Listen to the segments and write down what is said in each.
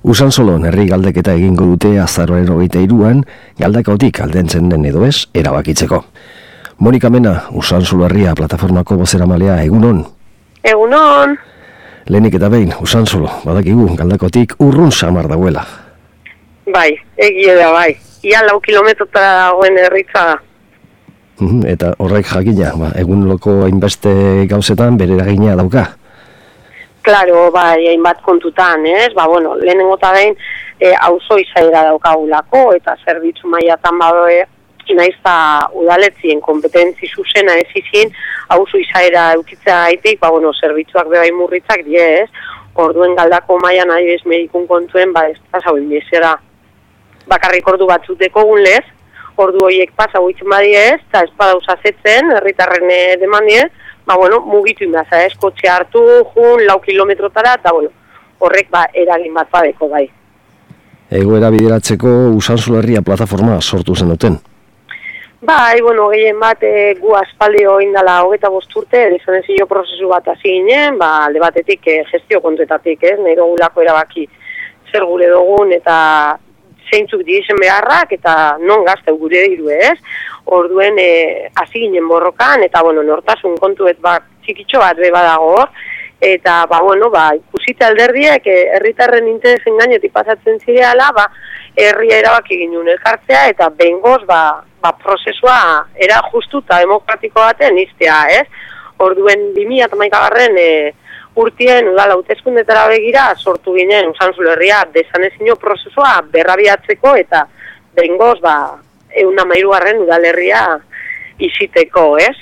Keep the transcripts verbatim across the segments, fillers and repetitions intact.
Usansolon herri galdeketa egingo dute azaroaren hogeita hiruan, galdakaotik aldentzen den edo ez, erabakitzeko. Monika Mena, Usansolo herria plataformako bozeramalea, egunon? Egunon. Lehenik eta behin, Usansolo, badakigu, galdakaotik urrun samar dagoela. Bai, egie da bai. Ia lau kilometrotara dagoen herritza da. Eta horrek jakina, ba, egun loko hainbeste gauzetan bere eragina dauka. Claro, bai, hainbat kontutan, ez? Ba, bueno, lehenengo eta behin, e, auzo izaera daukagulako, eta zerbitzu mailatan badoe, naizta udaletzien kompetentzi zuzena ez izin, auzo izaera eukitzea gaitik, ba, bueno, zerbitzuak bebai murritzak, die, ez? Orduen galdako mailan adibez medikun kontuen, ba, ez da zauen bizera. Bakarrik ordu batzuteko gun lez, ordu horiek pasa guitzen badiez, eta ez badauzazetzen, herritarren demandie, ba, bueno, mugitu indaza, ez, kotxe hartu, jun, lau kilometrotara, eta, bueno, horrek, ba, eragin bat badeko, bai. Egoera bideratzeko Usansolo herria plataforma sortu zen duten? Bai, bueno, gehien bat, e, gu aspaldi oindala hogeita bost urte, desanezio prozesu bat hasi ginen, ba, alde batetik, e, gestio kontuetatik, ez, nahi dugulako erabaki zer gure dugun, eta zeintzuk diesen beharrak, eta non gazteu gure diru, ez? Orduen e, hasi ginen borrokan, eta, bueno, nortasun kontuet bat txikitxo bat beba dago, eta, ba, bueno, ba, ikusite alderdiek, e, herritarren interesen gainetik pasatzen zireala, ba, herria erabaki ginen elkartzea, eta behingoz, ba, ba, prozesua era justu eta demokratiko baten iztea, ez? Orduen bi mila hamaikagarren e, urtien udal hauteskundetara begira sortu ginen Usansolo herria desanezio prozesua berrabiatzeko eta behingoz, ba, ehun eta hamairugarren udalerria iziteko, ez?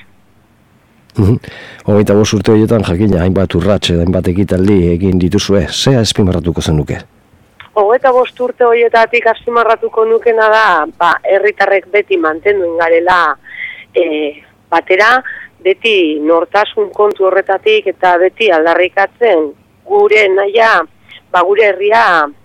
Hogeita bost urte horietan jakina, hainbat urrats, hainbat ekitaldi egin dituzue, zea azpimarratuko zenuke? Hogeita bost urte horietatik azpimarratuko nukena da, ba, herritarrek beti mantenduen garela e, batera, beti nortasun kontu horretatik eta beti aldarrikatzen gure naia, ba, gure herria,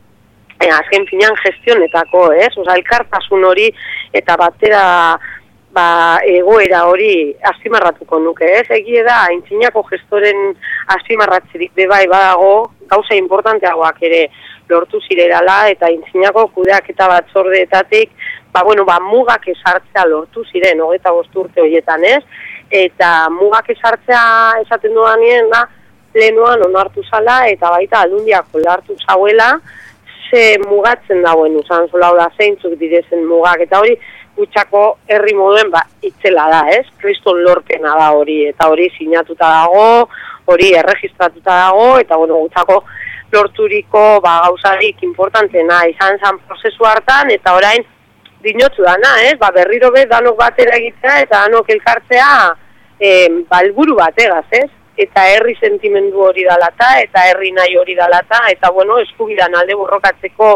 E, azken finan gestionetako, ez? Osa, elkartasun hori eta batera ba, egoera hori azpimarratuko nuke, ez? Egie da, aintzinako gestoren azpimarratzerik bebai badago, gauza importanteagoak ere lortu zirerala, eta aintzinako kudeak eta batzordeetatik, ba, bueno, ba, mugak esartzea lortu ziren, hogeita bost urte horietan, ez? Eta mugak esartzea esaten dudanien, da, plenoan onartu zala, eta baita aldundiak onartu zauela, ze mugatzen dagoen Usansolo da zeintzuk direzen mugak, eta hori gutxako herri moduen ba, itzela da, ez? Kriston lorpena da hori, eta hori sinatuta dago, hori erregistratuta dago, eta bueno, gutxako lorturiko ba, gauzarik importantena izan zen prozesu hartan, eta orain dinotzu dana, ez? Ba, berriro bez danok batera egitea, eta danok elkartzea eh, ba, helburu bategaz, ez? Eta herri sentimendu hori dalata, eta herri nahi hori dalata, eta, bueno, eskubidan alde borrokatzeko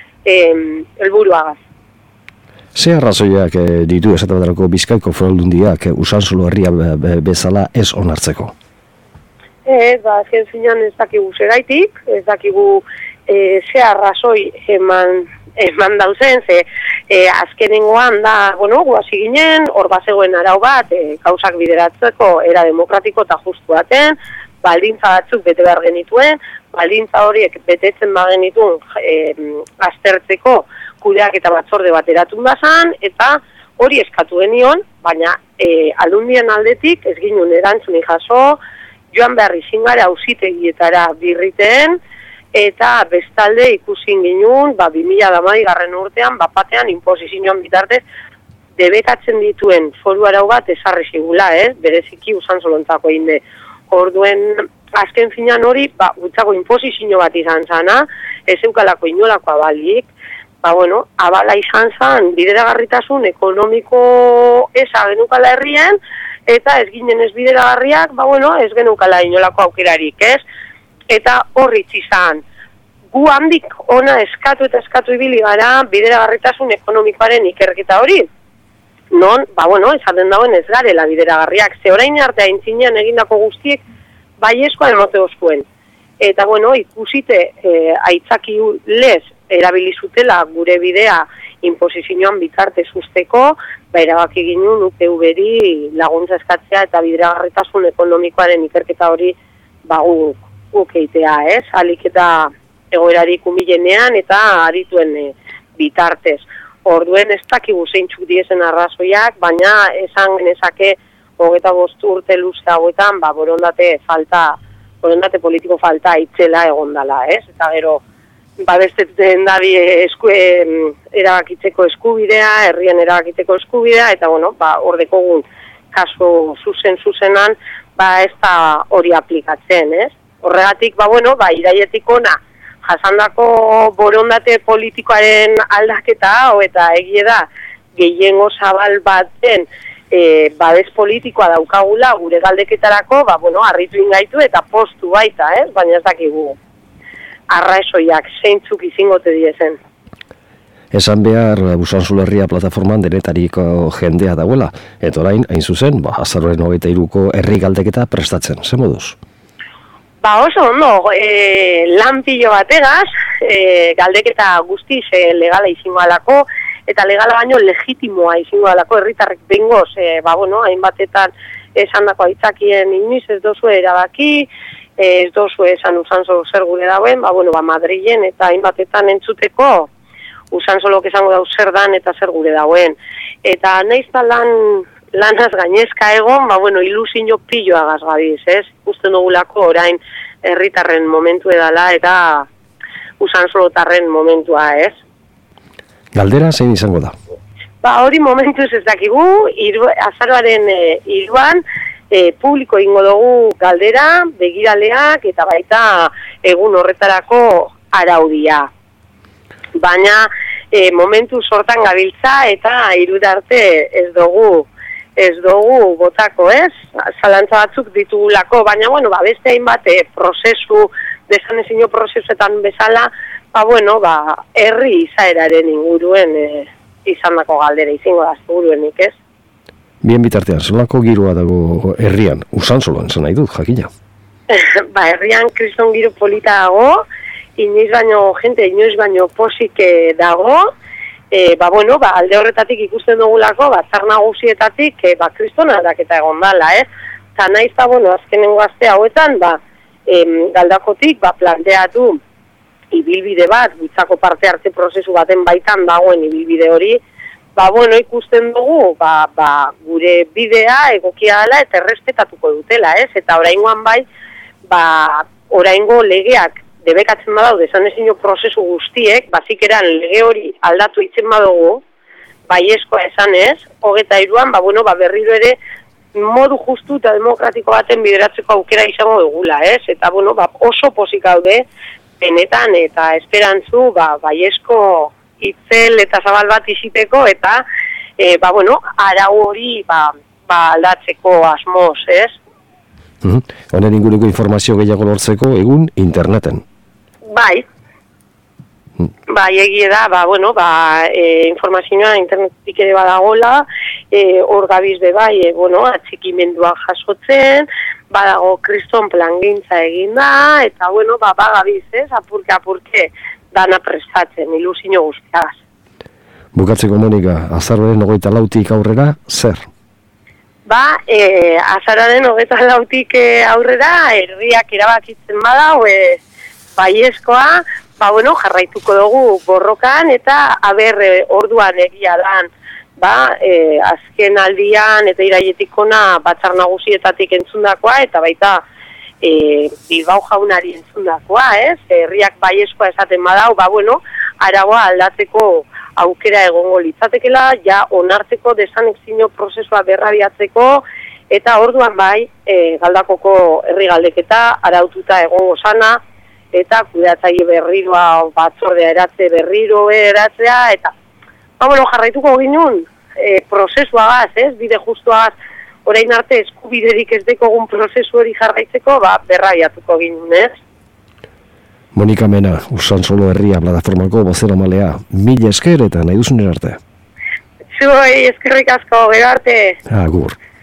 helburuagaz. Ze arrazoiak eh, ditu esatabatarako Bizkaiko Foru Aldundiak eh, Usansolo herria be, be, bezala ez onartzeko? Ez, ba, azken zinean ez dakigu segaitik, ez dakigu eh, ze arrazoi eman, eman dauzen, ze eh, azkenengoan da, bueno, guazi ginen, hor bazegoen arau bat, eh, gauzak bideratzeko era demokratiko eta justu baten, baldintza batzuk bete behar genituen, baldintza horiek betetzen bagenituen eh, aztertzeko kudeak eta batzorde bat eratun bazan, eta hori eskatu genion, baina eh, aldundien aldetik ez ginen erantzunik jaso, joan behar izin gara auzitegietara birriteen, eta bestalde ikusin ginun, ba, bi mila hamabigarren urtean, bapatean, inposizioan bitartez, debekatzen dituen foru arau bat ezarri zigula, eh? Bereziki Usansolontako inde. Orduen, azken finan hori, ba, gutxako inposizio bat izan zana, ez eukalako inolako abalik, ba, bueno, abala izan zan, bideragarritasun ekonomiko eza genukala herrien, eta ez ginen ez bideragarriak, ba, bueno, ez genukala inolako aukerarik, ez? Eta horritz izan, gu handik ona eskatu eta eskatu ibili gara bideragarritasun ekonomikoaren ikerketa hori. Non, ba bueno, esaten dagoen ez garela bideragarriak, ze orain arte aintzinean egindako guztiek baiezkoa emote oskuen. Eta bueno, ikusite e, aitzaki lez erabilizutela gure bidea inposizioan bitartez usteko, ba erabaki ginen U P V-ri laguntza eskatzea eta bideragarritasun ekonomikoaren ikerketa hori ba guk eitea, ez? Alik eta egoerarik umilenean eta arituen e, bitartez. Orduen ez dakigu zeintzuk diezen arrazoiak, baina esan genezake hogeita bost urte luze hauetan, ba, borondate falta, borondate politiko falta itzela egondala, ez? Eta gero, babestetzen dabi esku, erabakitzeko eskubidea, herrien erabakitzeko eskubidea, eta bueno, ba, ordekogun kasu zuzen-zuzenan, ba, ez da hori aplikatzen, ez? Horregatik, ba, bueno, ba, iraietik ona, jasandako borondate politikoaren aldaketa hau, eta egie da, gehiengo zabal baten e, babes politikoa daukagula gure galdeketarako, ba, bueno, harritu ingaitu eta postu baita, ez? Baina ez dakigu arrazoiak zeintzuk izingote diezen. Esan behar, Usanzulerria plataforman denetariko jendea dagoela, eta orain, hain zuzen, ba, azaroaren hogeita hiruko herri galdeketa prestatzen, ze moduz? Ba oso ondo, e, lan pilo bategaz, e, galdeketa guztiz e, legala izingo alako, eta legala baino legitimoa izingo alako herritarrek bengoz, e, ba bueno, hainbatetan esan dako aitzakien inoiz ez dozu erabaki, ez dozu esan Usanzo zer gure dauen, ba bueno, ba Madrilen eta hainbatetan entzuteko Usanzolok esango dau zer dan eta zer gure dauen. Eta nahiz da lan lanaz gainezka egon, ba bueno, ilusio pilloa gazgabiz, ez? Ikusten dugulako orain herritarren momentu edala eta Usanzolotarren momentua, ez? Galdera zein izango da? Ba, hori momentuz ez dakigu, iru, azaroaren e, iruan, e, publiko ingo dugu galdera, begiraleak eta baita egun horretarako araudia. Baina e, momentu sortan gabiltza eta irudarte ez dugu ez dugu botako, ez? Zalantza batzuk ditugulako, baina bueno, ba beste hainbat e, prozesu, desanezino prozesuetan bezala, ba bueno, ba herri izaeraren inguruen e, izandako galdera izango da seguruenik, ez? Bien bitartean, zelako giroa dago herrian, Usanzoloan zen nahi dut, jakina. Ba, herrian kriston giro polita dago, inoiz baino, jente, inoiz baino posik dago, e, ba, bueno, ba, alde horretatik ikusten dugulako, ba, zar nagusietatik, e, ba, kriston aldaketa egon dala, ez? Eta nahiz da, bueno, azkenengo aste hauetan, ba, em, galdakotik, ba, planteatu ibilbide bat, guitzako parte hartze prozesu baten baitan dagoen ibilbide hori, ba, bueno, ikusten dugu, ba, ba, gure bidea egokia dela eta errespetatuko dutela, ez? Eta oraingoan bai, ba, oraingo legeak debekatzen badaude, esanezino prozesu guztiek, bazikeran lege hori aldatu itzen badugu, baiezkoa esanez, hogeita hiruan, ba, bueno, ba, berriro ere modu justu eta demokratiko baten bideratzeko aukera izango dugula, ez? Eta, bueno, ba, oso pozik gaude, benetan eta esperantzu, ba, baiezko itzel eta zabal bat iziteko, eta, e, ba, bueno, arau hori, ba, ba, aldatzeko asmoz, ez? Honen mm-hmm. inguruko informazio gehiago lortzeko egun interneten. Bai, mm. bai, egie da, ba, bueno, ba, e, informazioa internetik ere badagola, e, hor gabiz be bai, e, bueno, atxikimendua jasotzen, badago kriston plangintza egin da, eta, bueno, ba, bagabiz, ez, apurke, apurke, dana prestatzen, ilusio guztiagaz. Bukatzeko, Monika, azaroaren hogeita lautik aurrera, zer? Ba, e, azararen hogeita lautik e, aurrera, herriak erabakitzen badau, e, baiezkoa, ba, bueno, jarraituko dugu borrokan, eta aber e, orduan egia dan, ba, e, azken aldian eta iraietikona batzar nagusietatik entzundakoa, eta baita e, Bilbao jaunari entzundakoa, ez? Herriak baiezkoa esaten badau, ba, bueno, araua aldatzeko aukera egongo litzatekela, ja onartzeko desanexio prozesua berrabiatzeko, eta orduan bai, e, galdakoko herri galdeketa araututa egongo sana, eta kudeatzaile berriroa batzordea eratze berriro eratzea, eta ba, bueno, jarraituko ginun e, prozesuagaz, ez, bide justuagaz, orain arte eskubiderik ez dekogun prozesu hori jarraitzeko, ba, berrabiatuko ginun, ez? Monika Mena, Usanzolo herria plataformako bozeramalea, mila esker eta nahi duzunen arte. Zuei, eskerrik asko, gero arte. Agur.